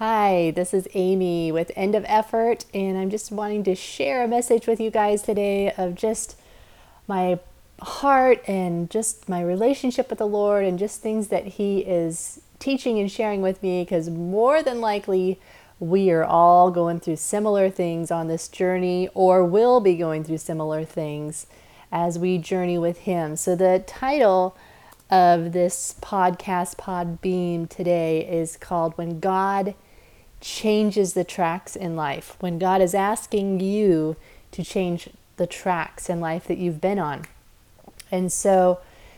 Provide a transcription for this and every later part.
Hi, this is Amy with End of Effort, and I'm just wanting to share a message with you guys today of just my heart and just my relationship with the Lord and just things that He is teaching and sharing with me, because more than likely we are all going through similar things on this journey or will be going through similar things as we journey with Him. So the title of this podcast, Podbeam, today is called When God Changes the Tracks in Life. When God is asking you to change the tracks in life that you've been on. And so,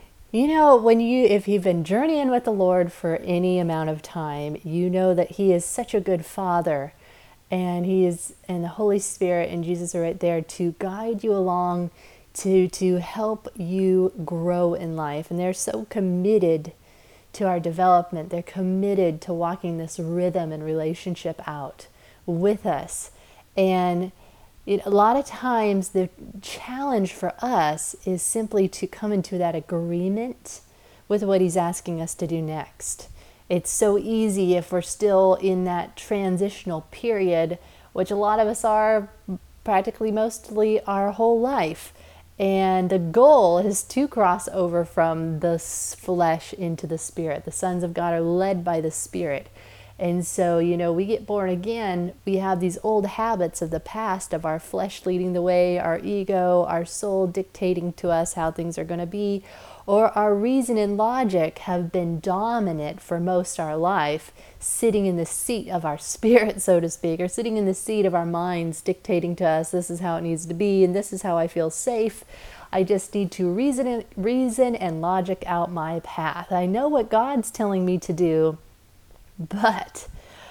if you've been journeying with the Lord for any amount of time, you know that He is such a good Father, and and the Holy Spirit and Jesus are right there to guide you along, to help you grow in life. And they're so committed to our development. They're committed to walking this rhythm and relationship out with us. And a lot of times the challenge for us is simply to come into that agreement with what He's asking us to do next. It's so easy if we're still in that transitional period, which a lot of us are practically mostly our whole life. And the goal is to cross over from the flesh into the Spirit. The sons of God are led by the Spirit. And so, we get born again, we have these old habits of the past, of our flesh leading the way, our ego, our soul dictating to us how things are going to be, or our reason and logic have been dominant for most of our life, sitting in the seat of our spirit, so to speak, or sitting in the seat of our minds, dictating to us, this is how it needs to be, and this is how I feel safe. I just need to reason and logic out my path. I know what God's telling me to do, but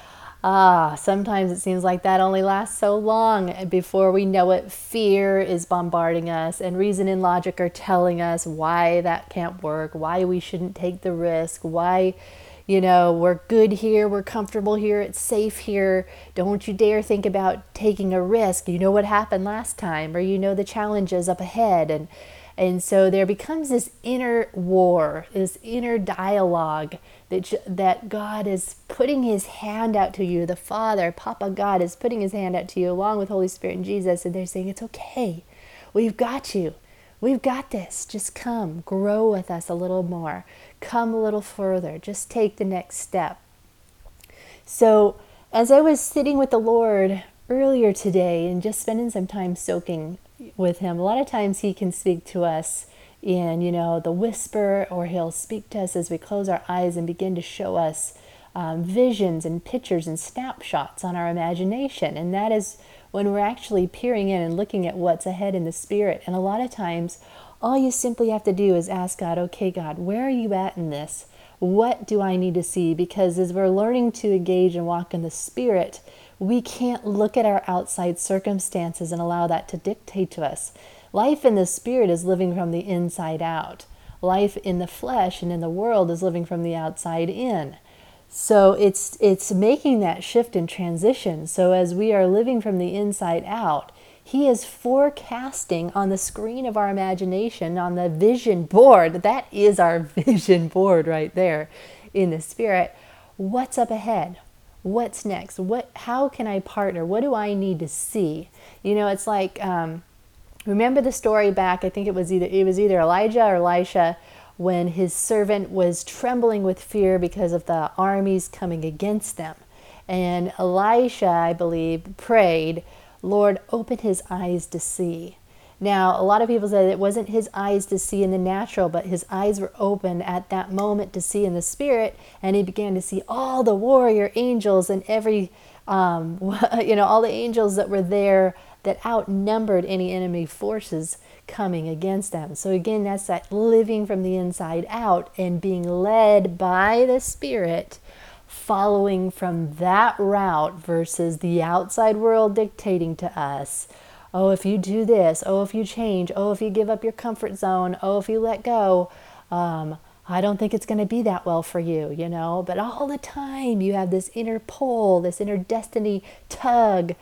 sometimes it seems like that only lasts so long, and before we know it, fear is bombarding us, and reason and logic are telling us why that can't work, why we shouldn't take the risk, why, we're good here, we're comfortable here, it's safe here, don't you dare think about taking a risk, you know what happened last time, or the challenges up ahead. And so there becomes this inner war, this inner dialogue that God is putting His hand out to you. The Father, Papa God, is putting His hand out to you along with Holy Spirit and Jesus. And they're saying, it's okay. We've got you. We've got this. Just come, grow with us a little more. Come a little further. Just take the next step. So as I was sitting with the Lord earlier today and just spending some time soaking with Him, a lot of times He can speak to us in, the whisper, or He'll speak to us as we close our eyes and begin to show us visions and pictures and snapshots on our imagination. And that is when we're actually peering in and looking at what's ahead in the Spirit. And a lot of times, all you simply have to do is ask God, okay, God, where are you at in this? What do I need to see? Because as we're learning to engage and walk in the Spirit, we can't look at our outside circumstances and allow that to dictate to us. Life in the Spirit is living from the inside out. Life in the flesh and in the world is living from the outside in. So it's making that shift and transition. So as we are living from the inside out, He is forecasting on the screen of our imagination, on the vision board. That is our vision board right there in the Spirit. What's up ahead? What's next? How can I partner? What do I need to see? It's like, remember the story back, I think it was either Elijah or Elisha, when his servant was trembling with fear because of the armies coming against them. And Elisha, I believe, prayed, Lord, open his eyes to see. Now, a lot of people say it wasn't his eyes to see in the natural, but his eyes were open at that moment to see in the Spirit, and he began to see all the warrior angels and every, all the angels that were there that outnumbered any enemy forces coming against them. So again, that's that living from the inside out and being led by the Spirit, following from that route versus the outside world dictating to us. Oh, if you do this, oh, if you change, oh, if you give up your comfort zone, oh, if you let go, I don't think it's going to be that well for you, But all the time you have this inner pull, this inner destiny tug,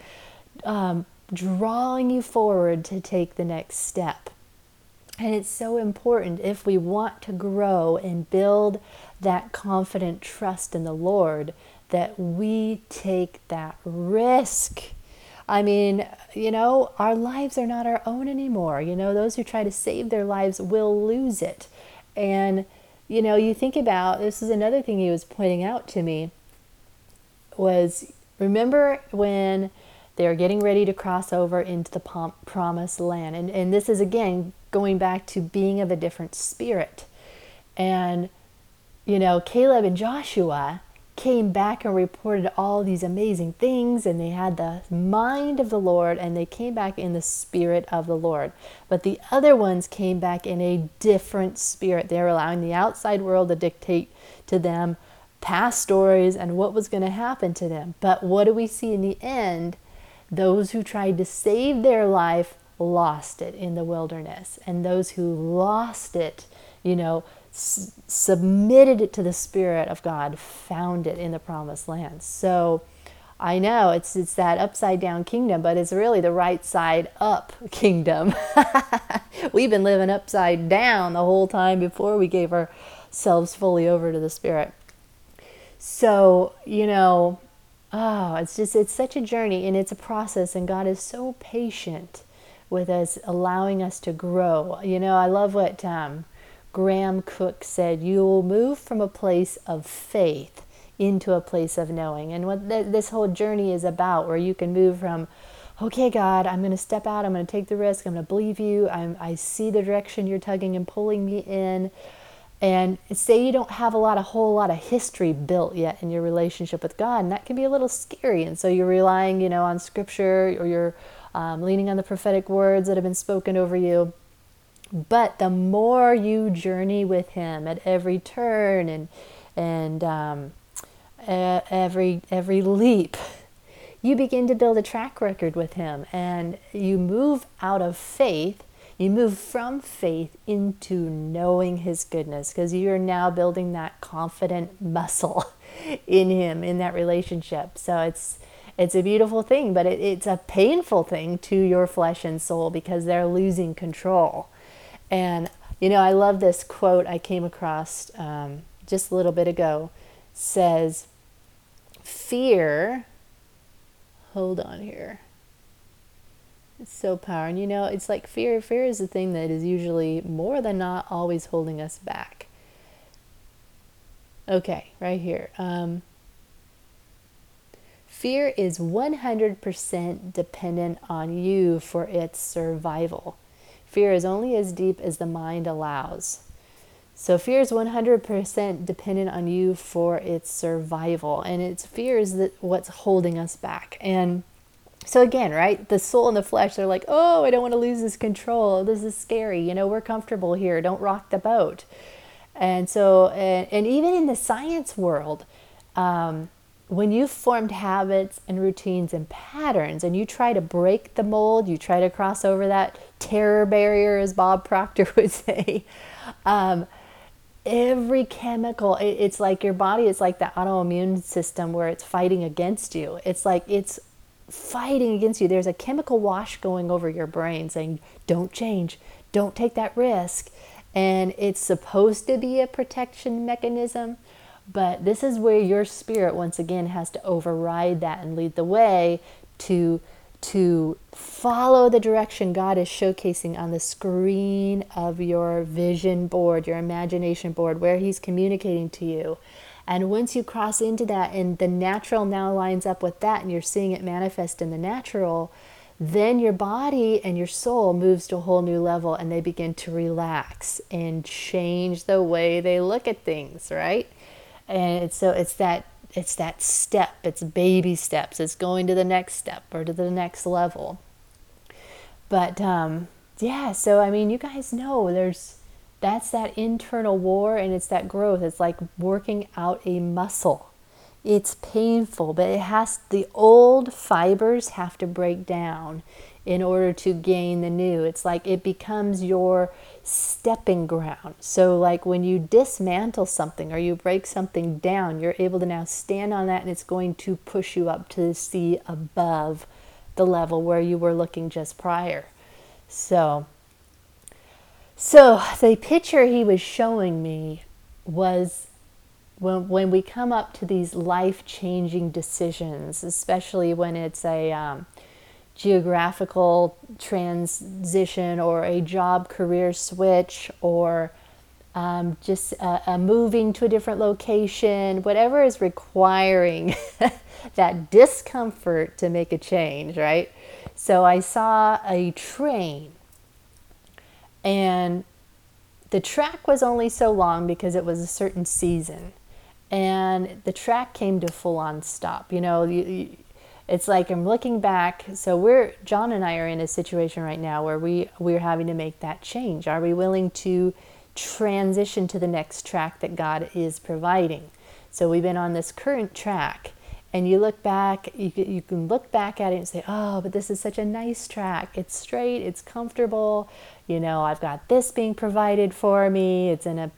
drawing you forward to take the next step. And it's so important if we want to grow and build that confident trust in the Lord that we take that risk. I mean, our lives are not our own anymore. Those who try to save their lives will lose it. And, you think about, this is another thing he was pointing out to me, was remember when they were getting ready to cross over into the promised land. And this is, again, going back to being of a different spirit. And, Caleb and Joshua came back and reported all these amazing things, and they had the mind of the Lord, and they came back in the spirit of the Lord. But the other ones came back in a different spirit. They were allowing the outside world to dictate to them past stories and what was going to happen to them. But what do we see in the end? Those who tried to save their life lost it in the wilderness, and those who lost it, submitted it to the Spirit of God, found it in the promised land. So I know it's that upside down kingdom, but it's really the right side up kingdom. We've been living upside down the whole time before we gave ourselves fully over to the Spirit. So, it's such a journey, and it's a process, and God is so patient with us, allowing us to grow. I love what Graham Cook said, you will move from a place of faith into a place of knowing. And what this whole journey is about, where you can move from, okay, God, I'm going to step out, I'm going to take the risk, I'm going to believe you, I see the direction you're tugging and pulling me in. And say you don't have a whole lot of history built yet in your relationship with God, and that can be a little scary. And so you're relying, on Scripture, or you're leaning on the prophetic words that have been spoken over you. But the more you journey with Him at every turn and every leap, you begin to build a track record with Him, and you move out of faith. You move from faith into knowing His goodness, because you're now building that confident muscle in Him, in that relationship. So it's a beautiful thing, but it's a painful thing to your flesh and soul, because they're losing control. And, I love this quote I came across just a little bit ago. Says, fear, hold on here. It's so powerful. And, it's like fear is the thing that is usually more than not always holding us back. Okay, right here. Fear is 100% dependent on you for its survival. Fear is only as deep as the mind allows. So fear is 100% dependent on you for its survival. And fear is what's holding us back. And so again, right, the soul and the flesh, they're like, oh, I don't want to lose this control. This is scary. We're comfortable here. Don't rock the boat. And so, and even in the science world, when you've formed habits and routines and patterns, and you try to break the mold, you try to cross over that terror barrier, as Bob Proctor would say, every chemical, it's like your body is like the autoimmune system where it's fighting against you. It's like it's fighting against you. There's a chemical wash going over your brain saying, don't change, don't take that risk. And it's supposed to be a protection mechanism. But this is where your spirit, once again, has to override that and lead the way to follow the direction God is showcasing on the screen of your vision board, your imagination board, where He's communicating to you. And once you cross into that, and the natural now lines up with that, and you're seeing it manifest in the natural, then your body and your soul moves to a whole new level, and they begin to relax and change the way they look at things, right? And so it's that step, it's baby steps, it's going to the next step or to the next level. But so you guys know that's that internal war, and it's that growth. It's like working out a muscle. It's painful, but the old fibers have to break down in order to gain the new. It's like it becomes your stepping ground. So like when you dismantle something or you break something down, you're able to now stand on that, and it's going to push you up to see above the level where you were looking just prior. So the picture he was showing me was when we come up to these life-changing decisions, especially when it's a geographical transition or a job career switch or just a moving to a different location, whatever is requiring that discomfort to make a change, right? So I saw a train, and the track was only so long because it was a certain season, and the track came to full on stop. It's like I'm looking back. So John and I are in a situation right now where we're having to make that change. Are we willing to transition to the next track that God is providing? So we've been on this current track, and you look back, you can look back at it and say, oh, but this is such a nice track. It's straight, it's comfortable. I've got this being provided for me. It's in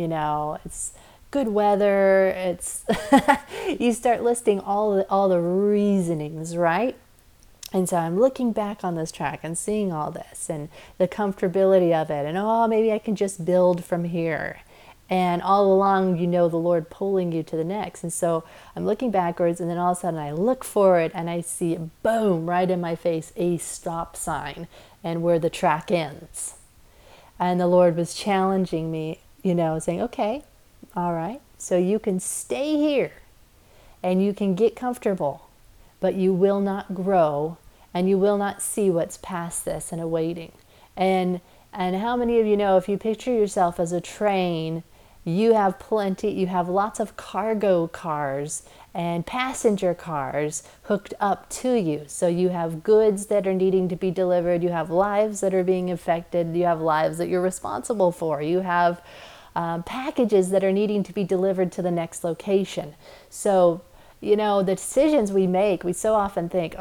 it's good weather. It's you start listing all the reasonings, right? And so I'm looking back on this track and seeing all this and the comfortability of it, and maybe I can just build from here. And all along, the Lord pulling you to the next. And so I'm looking backwards, and then all of a sudden I look forward and I see, boom, right in my face, a stop sign and where the track ends. And the Lord was challenging me, saying, okay, all right, so you can stay here and you can get comfortable, but you will not grow and you will not see what's past this and awaiting. And how many of you know, if you picture yourself as a train, you have lots of cargo cars and passenger cars hooked up to you. So you have goods that are needing to be delivered, you have lives that are being affected, you have lives that you're responsible for, you have packages that are needing to be delivered to the next location. So the decisions we make, we so often think,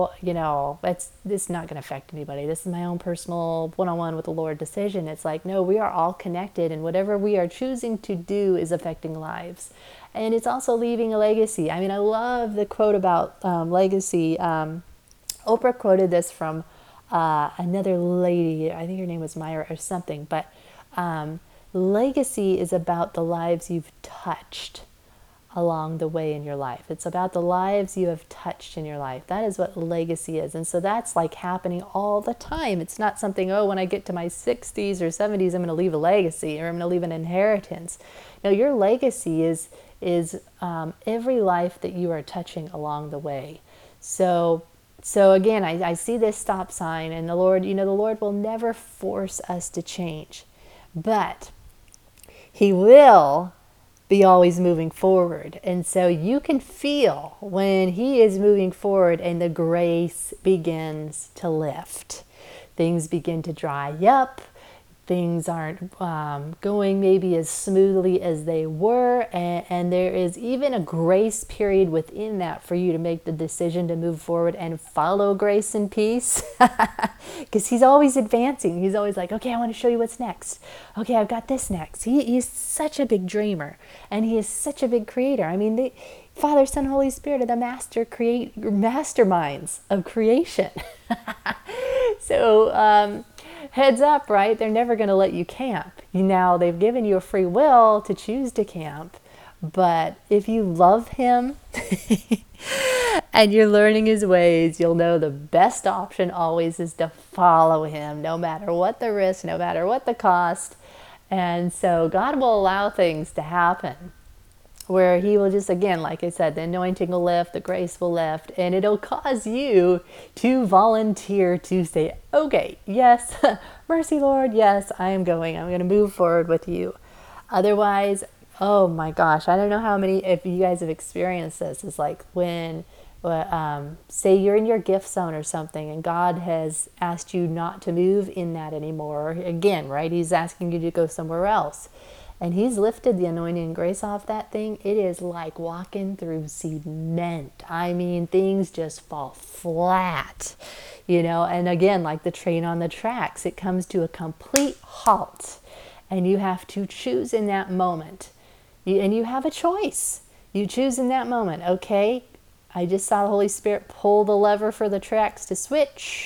this is not going to affect anybody. This is my own personal one-on-one with the Lord decision. It's like, no, we are all connected, and whatever we are choosing to do is affecting lives. And it's also leaving a legacy. I love the quote about legacy. Oprah quoted this from another lady. I think her name was Myra or something. But legacy is about the lives you've touched along the way in your life. It's about the lives you have touched in your life. That is what legacy is. And so that's like happening all the time. It's not something, when I get to my 60s or 70s, I'm going to leave a legacy or I'm going to leave an inheritance. No, your legacy is every life that you are touching along the way. So again, I see this stop sign, and the Lord, the Lord will never force us to change, but He will be always moving forward. And so you can feel when He is moving forward and the grace begins to lift. Things begin to dry up. Things aren't going maybe as smoothly as they were. And there is even a grace period within that for you to make the decision to move forward and follow grace and peace. Because He's always advancing. He's always like, okay, I want to show you what's next. Okay, I've got this next. He's such a big dreamer. And He is such a big creator. The Father, Son, Holy Spirit are the masterminds of creation. So, heads up, right? They're never going to let you camp. Now, they've given you a free will to choose to camp, but if you love Him and you're learning His ways, you'll know the best option always is to follow Him, no matter what the risk, no matter what the cost. And so God will allow things to happen where He will just, again, like I said, the anointing will lift, the grace will lift, and it'll cause you to volunteer to say, okay, yes, mercy, Lord, yes, I'm going to move forward with you. Otherwise, oh my gosh, I don't know how many, if you guys have experienced this, it's like when, say you're in your gift zone or something, and God has asked you not to move in that anymore, again, right, He's asking you to go somewhere else. And He's lifted the anointing and grace off that thing. It is like walking through cement. Things just fall flat, and again, like the train on the tracks, it comes to a complete halt, and you have to choose in that moment. And you have a choice. You choose in that moment. Okay, I just saw the Holy Spirit pull the lever for the tracks to switch.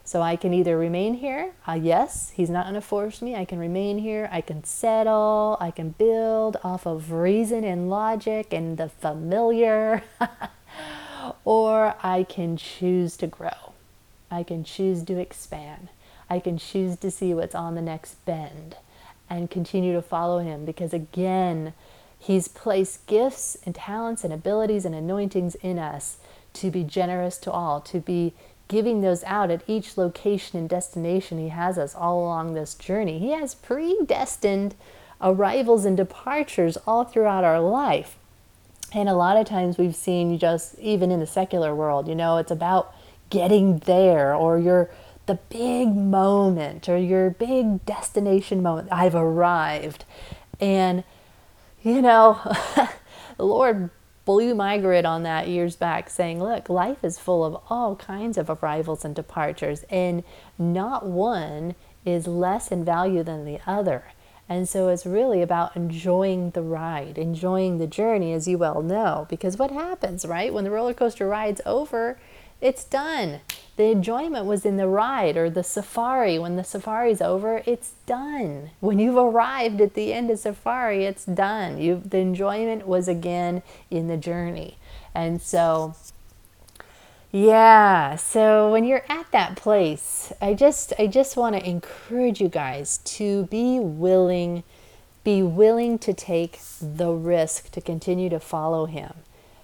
So I can either remain here. Yes, he's not going to force me. I can remain here. I can settle. I can build off of reason and logic and the familiar. Or I can choose to grow. I can choose to expand. I can choose to see what's on the next bend and continue to follow him, because again, he's placed gifts and talents and abilities and anointings in us to be generous to all, to be giving those out at each location and destination he has us all along this journey. He has predestined arrivals and departures all throughout our life. And a lot of times we've seen, just even in the secular world, it's about getting there, or the big moment, or your big destination moment. I've arrived. And, the Lord blew my grid on that years back, saying, look, life is full of all kinds of arrivals and departures, and not one is less in value than the other. And so it's really about enjoying the ride, enjoying the journey, as you well know, because what happens, right? When the roller coaster ride's over, it's done. The enjoyment was in the ride, or the safari. When the safari's over, it's done. When you've arrived at the end of safari, it's done. The enjoyment was again in the journey. And so, yeah, so when you're at that place, I just want to encourage you guys to be willing to take the risk to continue to follow him.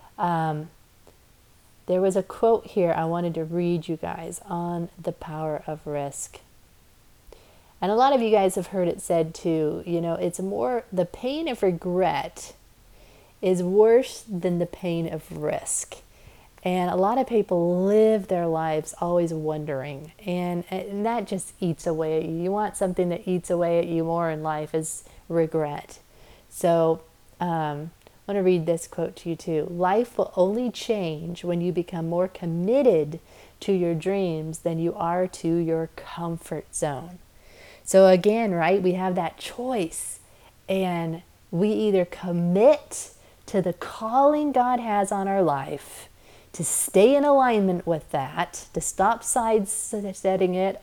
There was a quote here I wanted to read you guys on the power of risk. And a lot of you guys have heard it said too, it's more, the pain of regret is worse than the pain of risk. And a lot of people live their lives always wondering, and that just eats away at you. You want something that eats away at you more in life is regret. So, I want to read this quote to you too. Life will only change when you become more committed to your dreams than you are to your comfort zone. So again, right, we have that choice, and we either commit to the calling God has on our life, to stay in alignment with that, to stop stepping it,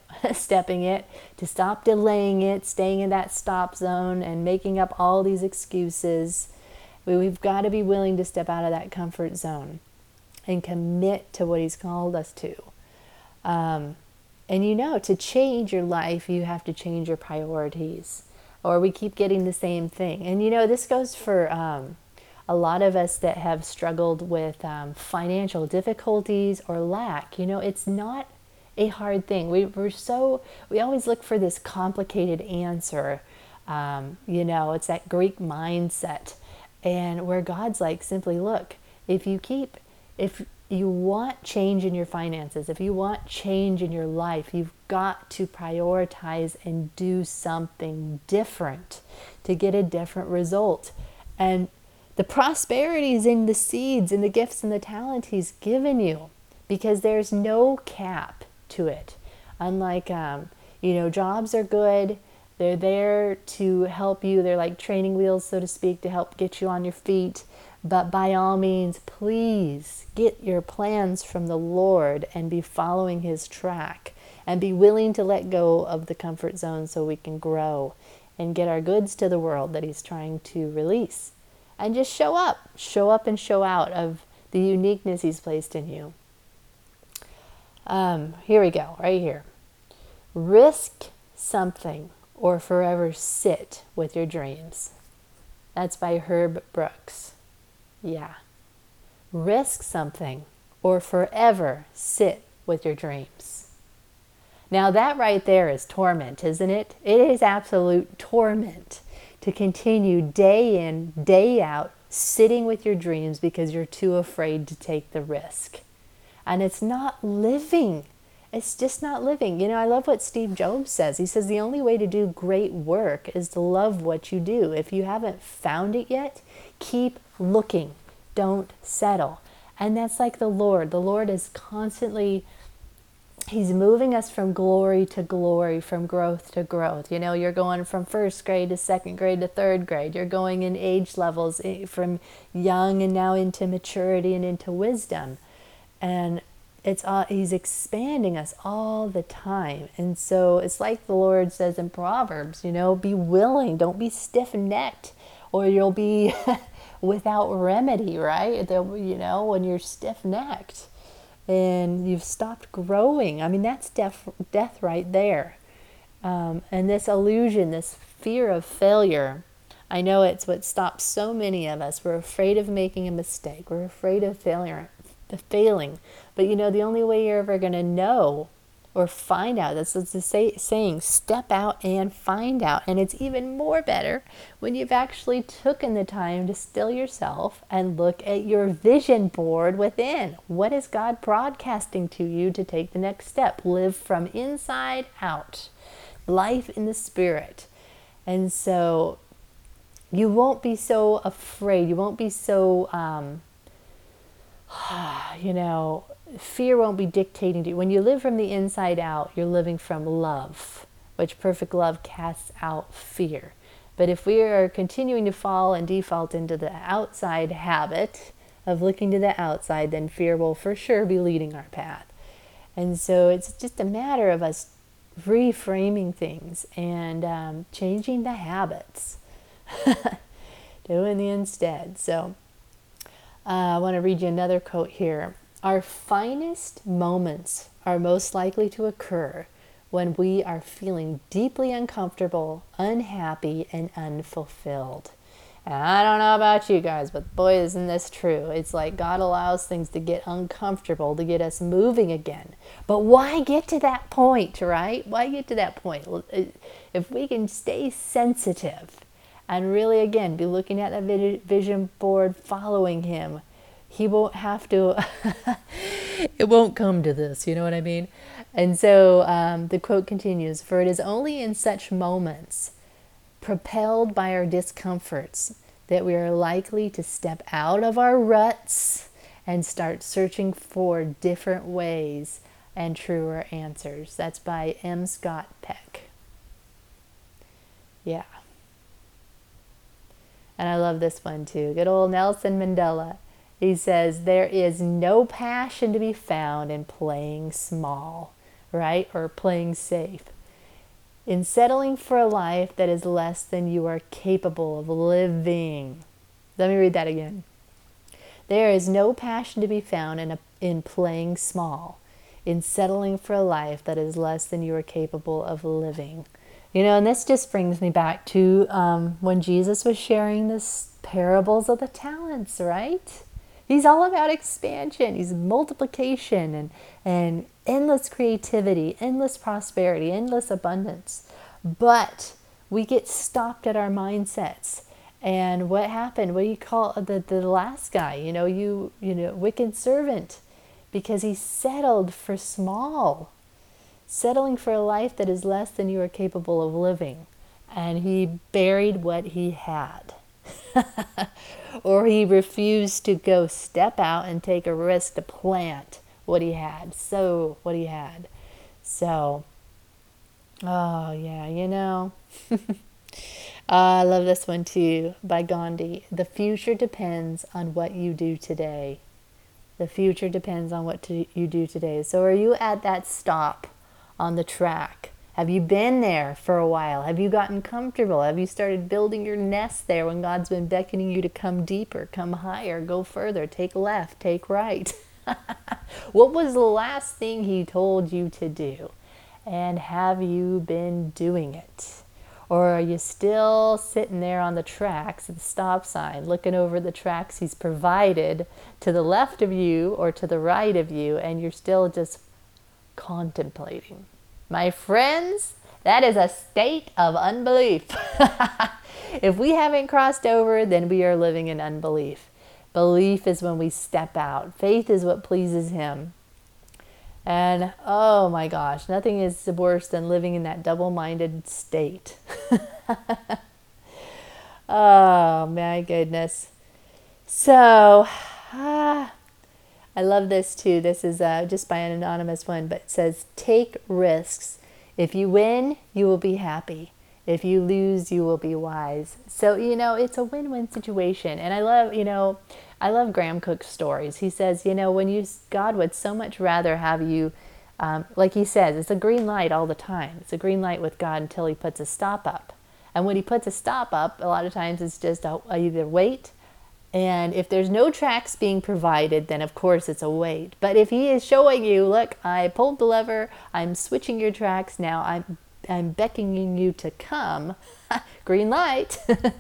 to stop delaying it, staying in that stop zone and making up all these excuses. We've got to be willing to step out of that comfort zone and commit to what he's called us to. And to change your life, you have to change your priorities, or we keep getting the same thing. And this goes for a lot of us that have struggled with financial difficulties or lack. It's not a hard thing. We always look for this complicated answer. It's that Greek mindset. And where God's like, simply look, if you want change in your finances, if you want change in your life, you've got to prioritize and do something different to get a different result. And the prosperity is in the seeds and the gifts and the talent he's given you, because there's no cap to it. Unlike, jobs are good. They're there to help you. They're like training wheels, so to speak, to help get you on your feet. But by all means, please get your plans from the Lord and be following his track, and be willing to let go of the comfort zone so we can grow and get our goods to the world that he's trying to release. And just show up and show out of the uniqueness he's placed in you. Here we go, right here. Risk something, or forever sit with your dreams. That's by Herb Brooks. Yeah. Risk something, or forever sit with your dreams. Now that right there is torment, isn't it? It is absolute torment to continue day in, day out, sitting with your dreams because you're too afraid to take the risk. And it's not living. It's just not living. I love what Steve Jobs says. He says the only way to do great work is to love what you do. If you haven't found it yet, keep looking. Don't settle. And that's like the Lord. The Lord is constantly, he's moving us from glory to glory, from growth to growth. You're going from first grade to second grade to third grade. You're going in age levels from young and now into maturity and into wisdom. And He's expanding us all the time. And so it's like the Lord says in Proverbs, be willing, don't be stiff-necked, or you'll be without remedy, right? When you're stiff-necked and you've stopped growing. I mean, that's death right there. And this illusion, this fear of failure, I know it's what stops so many of us. We're afraid of making a mistake. We're afraid of failing. But the only way you're ever going to know or find out, that's the saying, step out and find out. And it's even more better when you've actually taken the time to still yourself and look at your vision board within. What is God broadcasting to you to take the next step? Live from inside out. Life in the Spirit. And so you won't be so afraid. You won't be so, fear won't be dictating to you. When you live from the inside out, you're living from love, which perfect love casts out fear. But if we are continuing to fall and default into the outside habit of looking to the outside, then fear will for sure be leading our path. And so it's just a matter of us reframing things and changing the habits. Doing the instead. So I want to read you another quote here. Our finest moments are most likely to occur when we are feeling deeply uncomfortable, unhappy, and unfulfilled. And I don't know about you guys, but boy, isn't this true. It's like God allows things to get uncomfortable to get us moving again. But why get to that point, right? Why get to that point? If we can stay sensitive and really, again, be looking at that vision board, following Him, He won't have to, it won't come to this, you know what I mean? And so the quote continues, "For it is only in such moments, propelled by our discomforts, that we are likely to step out of our ruts and start searching for different ways and truer answers." That's by M. Scott Peck. Yeah. And I love this one too. Good old Nelson Mandela. He says, "There is no passion to be found in playing small," right? Or playing safe. "In settling for a life that is less than you are capable of living." Let me read that again. "There is no passion to be found in playing small, in settling for a life that is less than you are capable of living." And this just brings me back to when Jesus was sharing this parables of the talents, right? He's all about expansion. He's multiplication and endless creativity, endless prosperity, endless abundance. But we get stopped at our mindsets. And what happened? What do you call the last guy? Wicked servant, because he settled for small. Settling for a life that is less than you are capable of living. And he buried what he had. Or he refused to go step out and take a risk to plant what he had. So, oh yeah, I love this one too, by Gandhi. "The future depends on what you do today." The future depends on what you do today. So are you at that stop on the track? Have you been there for a while? Have you gotten comfortable? Have you started building your nest there when God's been beckoning you to come deeper, come higher, go further, take left, take right? What was the last thing He told you to do? And have you been doing it? Or are you still sitting there on the tracks at the stop sign, looking over the tracks He's provided to the left of you or to the right of you, and you're still just contemplating? My friends, that is a state of unbelief. If we haven't crossed over, then we are living in unbelief. Belief is when we step out. Faith is what pleases Him. And oh my gosh, nothing is worse than living in that double-minded state. Oh my goodness. So, I love this too. This is just by an anonymous one, but it says, "Take risks. If you win, you will be happy. If you lose, you will be wise. So, it's a win-win situation. And I love Graham Cook's stories. He says, God would so much rather have you, like he says, it's a green light all the time. It's a green light with God until he puts a stop up. And when he puts a stop up, a lot of times it's just either wait. And if there's no tracks being provided, then of course it's a wait. But if he is showing you, look, I pulled the lever, I'm switching your tracks, now I'm beckoning you to come, green light.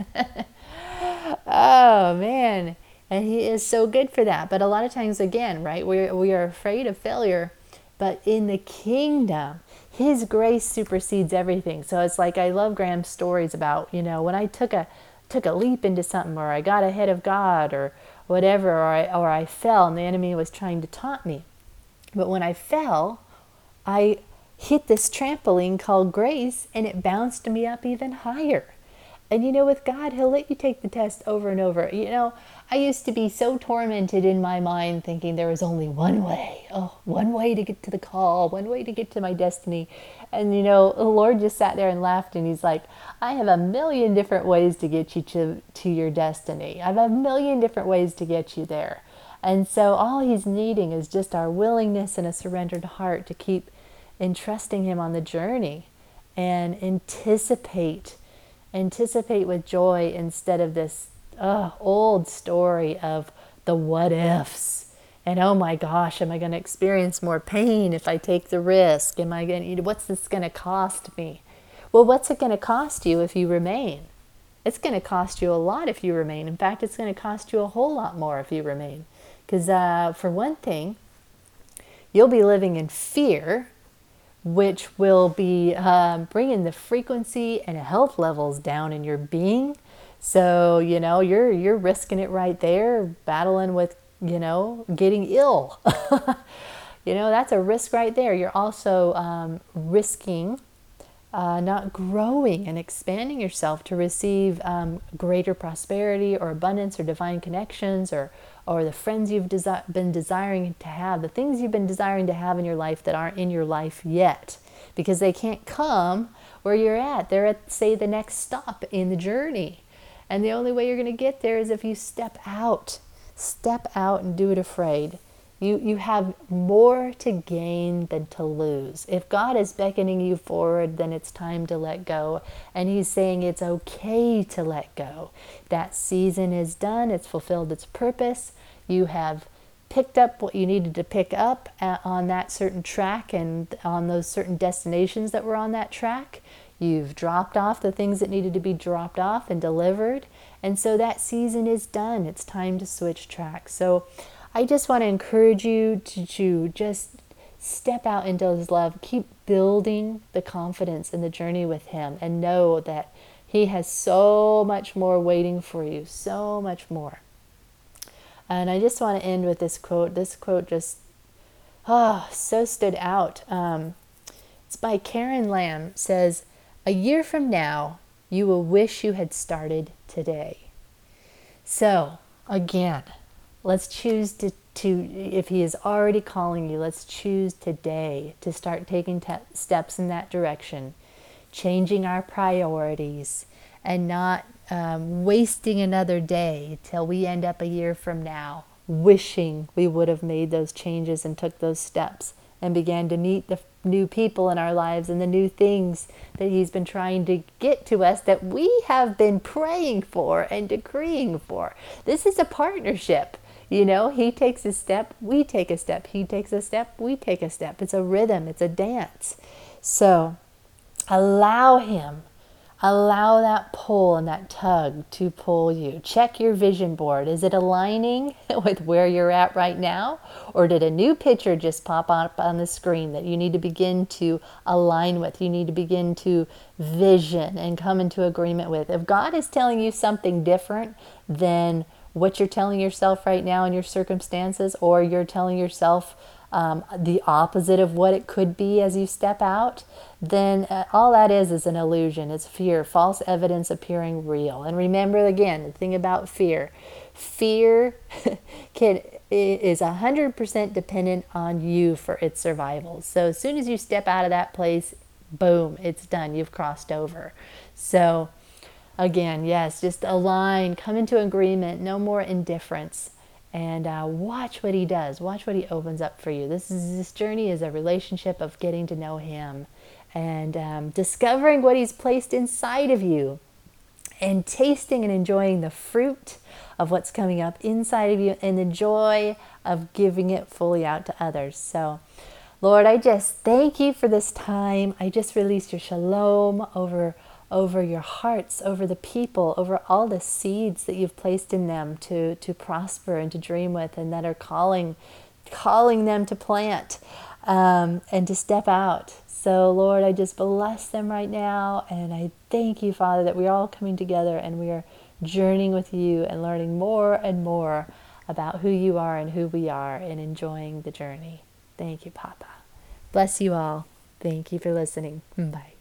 Oh man. And he is so good for that. But a lot of times, again, right, we are afraid of failure. But in the kingdom, his grace supersedes everything. So it's like, I love Graham's stories about, when I took a leap into something, or I got ahead of God, or whatever, or I fell and the enemy was trying to taunt me. But when I fell, I hit this trampoline called grace, and it bounced me up even higher. And with God, he'll let you take the test over and over. I used to be so tormented in my mind thinking there was only one way. Oh, one way to get to the call, one way to get to my destiny. And the Lord just sat there and laughed, and he's like, I have a million different ways to get you to your destiny. I have a million different ways to get you there. And so all he's needing is just our willingness and a surrendered heart to keep entrusting him on the journey and anticipate with joy instead of this old story of the what ifs. And oh my gosh, am I going to experience more pain if I take the risk? What's this going to cost me? Well, what's it going to cost you if you remain? It's going to cost you a lot if you remain. In fact, it's going to cost you a whole lot more if you remain. Because for one thing, you'll be living in fear, which will be bringing the frequency and health levels down in your being. So, you're risking it right there, battling with, getting ill. That's a risk right there. You're also risking not growing and expanding yourself to receive greater prosperity or abundance or divine connections or the friends you've been desiring to have, the things you've been desiring to have in your life that aren't in your life yet, because they can't come where you're at. They're at, say, the next stop in the journey. And the only way you're going to get there is if you step out and do it afraid. You have more to gain than to lose. If God is beckoning you forward, then it's time to let go. And he's saying it's okay to let go. That season is done. It's fulfilled its purpose. You have picked up what you needed to pick up on that certain track and on those certain destinations that were on that track. You've dropped off the things that needed to be dropped off and delivered. And so that season is done. It's time to switch tracks. So I just want to encourage you to just step out into his love. Keep building the confidence in the journey with him, and know that he has so much more waiting for you, so much more. And I just want to end with this quote. This quote just, so stood out. It's by Karen Lamb. It says, "A year from now, you will wish you had started today." So, again, let's choose to if he is already calling you, let's choose today to start taking steps in that direction, changing our priorities, and not wasting another day till we end up a year from now wishing we would have made those changes and took those steps and began to meet the new people in our lives and the new things that he's been trying to get to us that we have been praying for and decreeing for. This is a partnership. He takes a step, we take a step. He takes a step, we take a step. It's a rhythm, it's a dance. So allow that pull and that tug to pull you. Check your vision board. Is it aligning with where you're at right now? Or did a new picture just pop up on the screen that you need to begin to align with? You need to begin to vision and come into agreement with. If God is telling you something different than what you're telling yourself right now in your circumstances, or you're telling yourself the opposite of what it could be as you step out, then all that is an illusion. It's fear, false evidence appearing real. And remember, again, the thing about fear is 100% dependent on you for its survival. So as soon as you step out of that place, boom, it's done. You've crossed over. So again, yes, just align, come into agreement, no more indifference, and watch what he does. Watch what he opens up for you. This journey is a relationship of getting to know him and discovering what he's placed inside of you and tasting and enjoying the fruit of what's coming up inside of you and the joy of giving it fully out to others. So, Lord, I just thank you for this time. I just release your shalom over your hearts, over the people, over all the seeds that you've placed in them to prosper and to dream with, and that are calling them to plant and to step out. So, Lord, I just bless them right now, and I thank you, Father, that we're all coming together and we are journeying with you and learning more and more about who you are and who we are and enjoying the journey. Thank you, Papa. Bless you all. Thank you for listening. Bye.